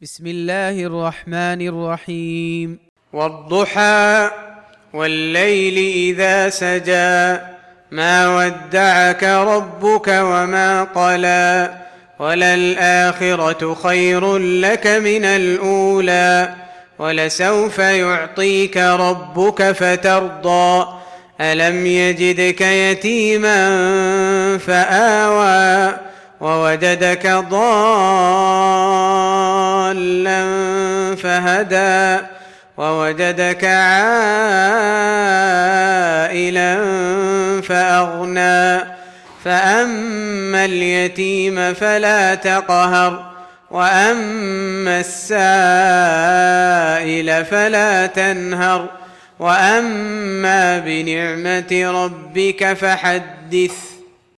بسم الله الرحمن الرحيم. والضحى والليل إذا سجى ما ودعك ربك وما قلى وللآخرة خير لك من الأولى ولسوف يعطيك ربك فترضى ألم يجدك يتيما فآوى ووجدك ضالا فهدى ووجدك عائلا فأغنى فأما اليتيم فلا تقهر وأما السائل فلا تنهر وأما بنعمة ربك فحدث.